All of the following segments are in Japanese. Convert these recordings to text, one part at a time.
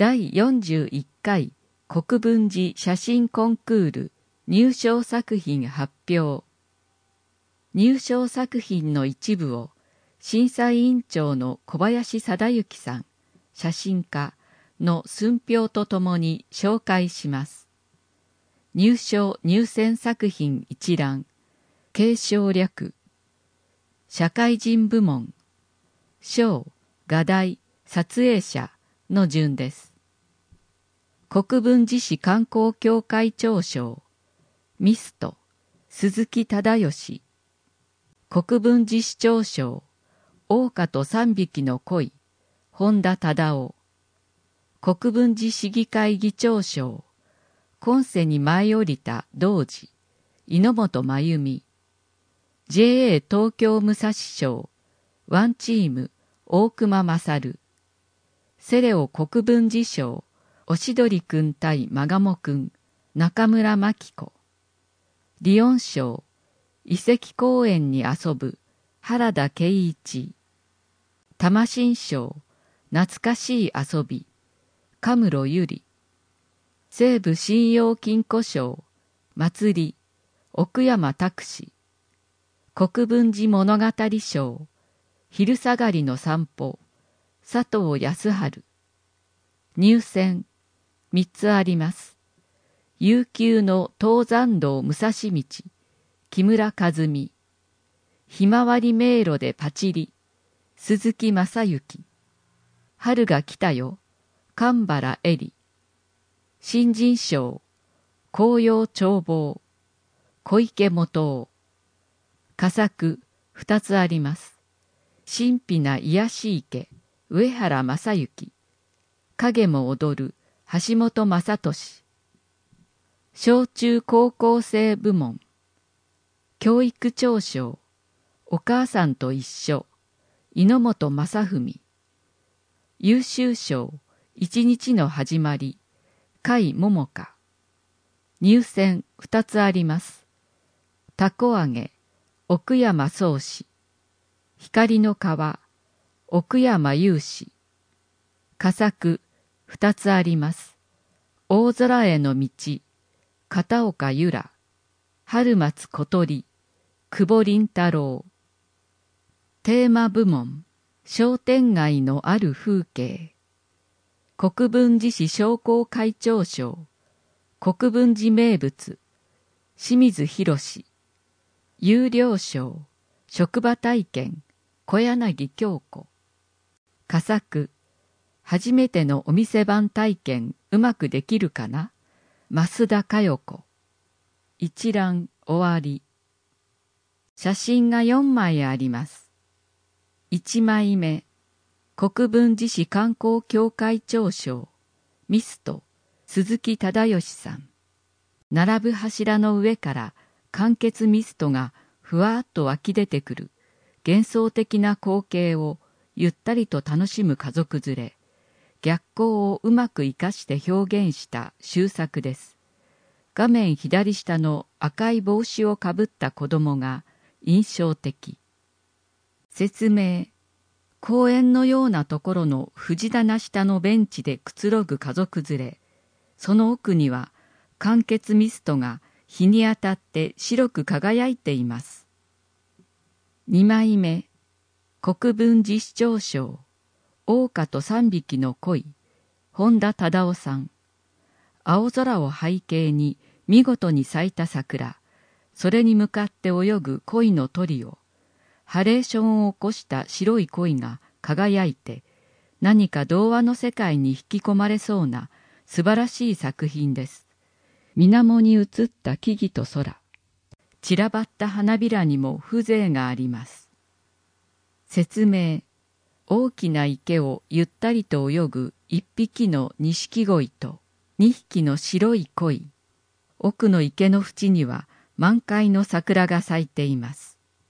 第41回国分寺写真コンクール入賞作品発表。入賞作品の一部を審査委員長の小林貞之さん、写真家の寸評とともに紹介します。入賞入選作品一覧、継承略、社会人部門、賞、画題、撮影者の順です。国分寺市観光協会長賞、ミスト、鈴木忠義。国分寺市長賞、桜花と三匹の鯉、本田忠夫。国分寺市議会議長賞、今世に舞い降りた童子、猪本真由美。JA 東京武蔵賞、ワンチーム、大熊勝。セレオ国分寺賞、おしどりくん対まがもくん、中村真紀子。リオン賞、遺跡公園に遊ぶ、原田圭一。魂賞、懐かしい遊び、神室ゆり。西武信用金庫賞、祭り、奥山拓司。国分寺物語賞、昼下がりの散歩、佐藤康春。入選、3つあります。悠久の東山道武蔵道、木村和美。ひまわり迷路でパチリ、鈴木正幸。春が来たよ、神原恵里。新人賞、紅葉眺望、小池元夫。佳作、2つあります。神秘な癒し池、上原正幸。影も踊る、橋本正俊。小中高校生部門、教育長賞、お母さんと一緒、猪本正文。優秀賞、一日の始まり、甲斐桃香。入選2つあります。たこ揚げ、奥山宗志。光の川、奥山雄志。佳作2つあります。大空への道、片岡由良。春松小鳥、久保麟太郎。テーマ部門、商店街のある風景。国分寺市商工会長賞、国分寺名物、清水博。有料賞、職場体験、小柳京子。佳作、初めてのお店番体験うまくできるかな、増田佳代子。一覧終わり。写真が4枚あります。1枚目、国分寺市観光協会長賞、ミスト、鈴木忠義さん。並ぶ柱の上から間欠ミストがふわっと湧き出てくる幻想的な光景をゆったりと楽しむ家族連れ、逆光をうまく生かして表現した秀作です。画面左下の赤い帽子をかぶった子供が印象的。説明。公園のようなところの藤棚下のベンチでくつろぐ家族連れ、その奥には間欠ミストが日に当たって白く輝いています。2枚目、国分寺市長賞、桜花と三匹の鯉、本田忠夫さん。青空を背景に見事に咲いた桜、それに向かって泳ぐ鯉のトリオ、ハレーションを起こした白い鯉が輝いて、何か童話の世界に引き込まれそうな素晴らしい作品です。水面に映った木々と空、散らばった花びらにも風情があります。説明。大きな池をゆったりと泳ぐ一匹の錦鯉と二匹の白い鯉。奥の池の縁には満開の桜が咲いています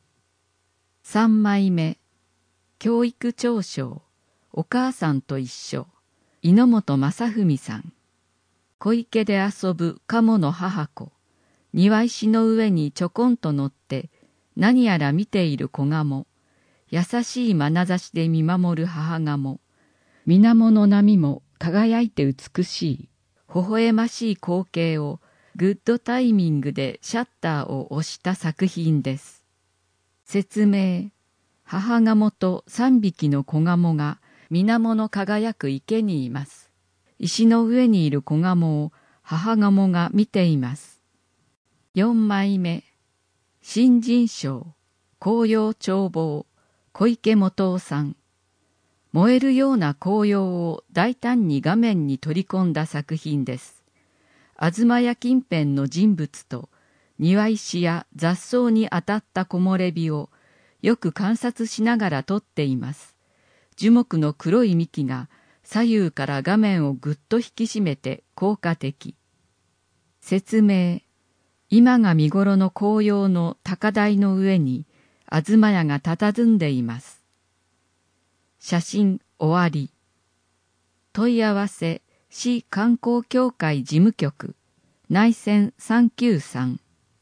。3枚目、教育長賞、お母さんと一緒、猪本正文さん。小池で遊ぶ鴨の母子、庭石の上にちょこんと乗って何やら見ている子ガモ、優しい眼差しで見守る母ガモ、水面の波も輝いて美しい、微笑ましい光景をグッドタイミングでシャッターを押した作品です。説明。母ガモと3匹の子ガモが水面の輝く池にいます。石の上にいる子ガモを母ガモが見ています。4枚目。新人賞、紅葉眺望、小池元夫さん。燃えるような紅葉を大胆に画面に取り込んだ作品です。東屋近辺の人物と庭石や雑草に当たった木漏れ日をよく観察しながら撮っています。樹木の黒い幹が左右から画面をぐっと引き締めて効果的。説明。今が見頃の紅葉の高台の上に東屋が佇んでいます。写真終わり。問い合わせ市観光協会事務局内線393。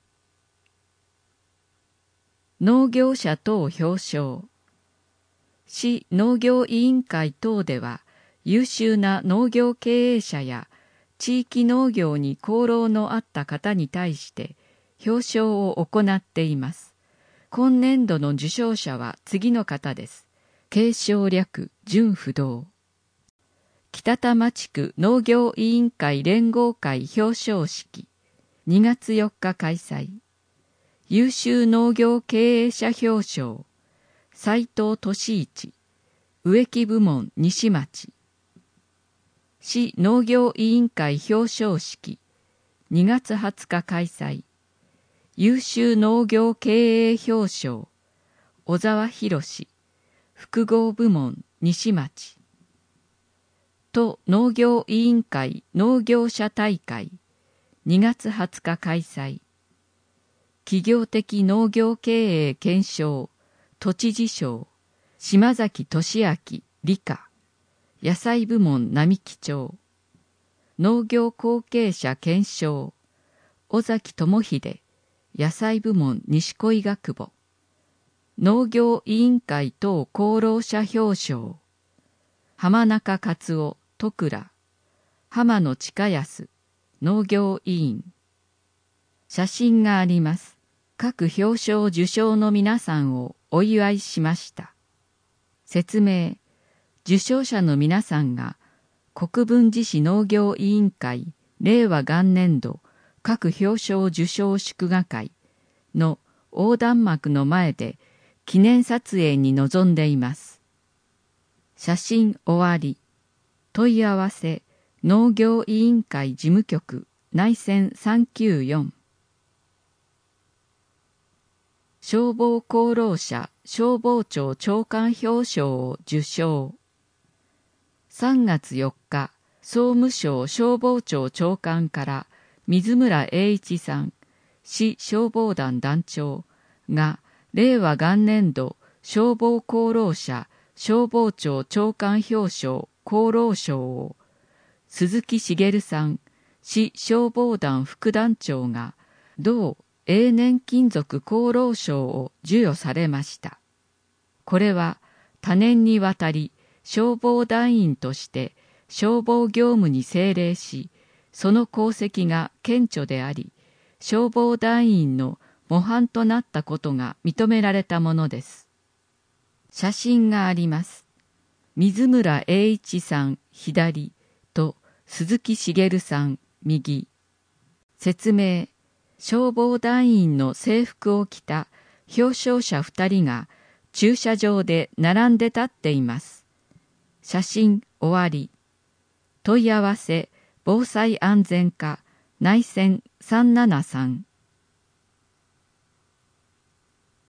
農業者等表彰。市農業委員会等では優秀な農業経営者や地域農業に功労のあった方に対して表彰を行っています。今年度の受賞者は次の方です。継承略準不動。北田町区農業委員会連合会表彰式2月4日開催。優秀農業経営者表彰斉藤俊一植木部門西町。市農業委員会表彰式2月20日開催。優秀農業経営表彰小沢博複合部門西町。都農業委員会農業者大会2月20日開催。企業的農業経営検証都知事賞島崎俊明理科野菜部門並木町。農業後継者検証尾崎智秀野菜部門西恋学部。農業委員会等功労者表彰浜中勝夫戸倉浜野親康農業委員。写真があります。各表彰受賞の皆さんをお祝いしました。説明。受賞者の皆さんが国分寺市農業委員会令和元年度各表彰受賞祝賀会の横断幕の前で記念撮影に臨んでいます。写真終わり。問い合わせ農業委員会事務局内線394。消防功労者消防庁長官表彰を受賞。3月4日、総務省消防庁長官から水村栄一さん、市消防団団長が令和元年度消防功労者消防庁長官表彰功労賞を鈴木茂さん、市消防団副団長が同永年勤続功労賞を授与されました。これは多年にわたり消防団員として消防業務に精励し、その功績が顕著であり、消防団員の模範となったことが認められたものです。写真があります。水村栄一さん左と鈴木茂さん右。説明。消防団員の制服を着た表彰者2人が駐車場で並んで立っています。写真終わり。問い合わせ防災安全課内線373。